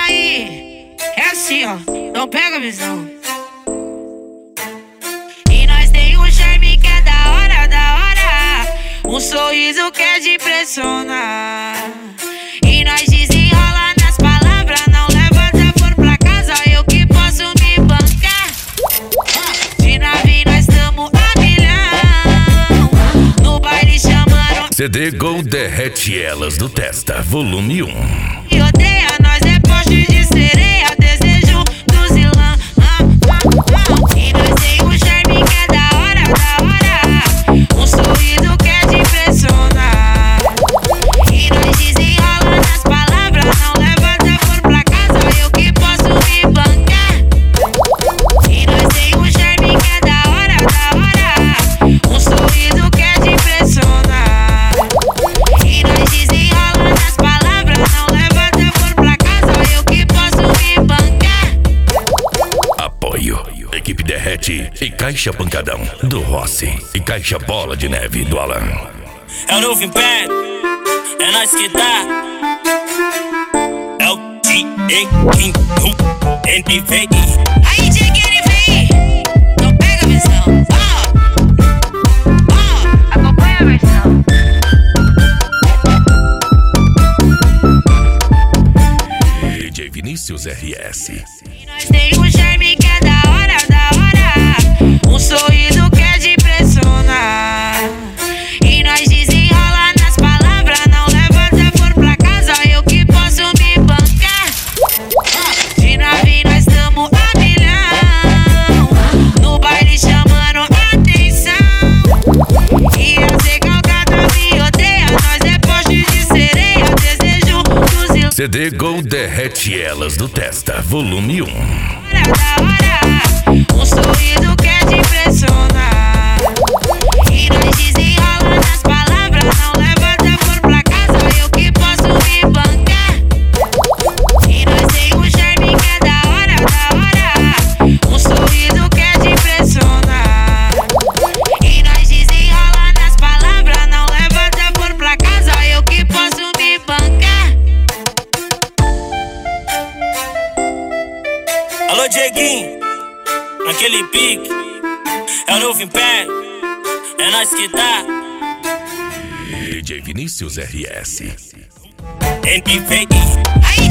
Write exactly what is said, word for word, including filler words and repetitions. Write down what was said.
aí, é assim ó, não pega a visão. E nós tem um charme que é da hora, da hora, um sorriso que é de impressionar. E nós desenrola nas palavras, não leva desaforo pra casa, eu que posso me bancar. De nave nós tamo a milhão, no baile chamando C D Gol derrete elas do Testa, volume um. E odeia, nós é poste de sereia, desejo do zilã. ah, ah, ah. E nós tem um charme que é da hora, da hora, um sorriso que é de impressionar. E nós desenrola nas palavras, não leva desaforo pra casa, eu que posso me bancar. E nós tem um charme que é da hora, da hora, um sorriso que é de impressionar. E nós desenrola nas palavras, não leva desaforo pra casa, eu que posso me bancar. Apoio, equipe derrete e caixa pancadão do Rossi e caixa bola de neve do Alan. É o novo Império, é nós que tá. É o D A King, N V I. Aí, Dieguinho, vem, não pega a visão. Ó, ó, acompanha a versão. D J Vinícius R S. E nós tem um charme que é da hora, da hora, um sorriso que é de impressionar. E nós desenrola nas palavras, não leva desaforo pra casa, eu que posso me bancar. De nave nós tamo a milhão, no baile chamando atenção. E a recalcada me odeia, nós é poste de sereia, desejo do zilão. C D Gol derrete elas do Testa, volume um. Da hora, um sorriso que é de impressionar. E nós desenrola nas palavras, não leva desaforo pra casa, eu que posso me bancar. E nós tem um charme que é da hora, da hora, um sorriso que é de impressionar. E nós desenrola nas palavras, não leva desaforo pra casa, eu que posso me bancar. Alô, Dieguinho, naquele pique. É o novo Império, é nós que tá. D J Vinícius R S. N V I. Aí,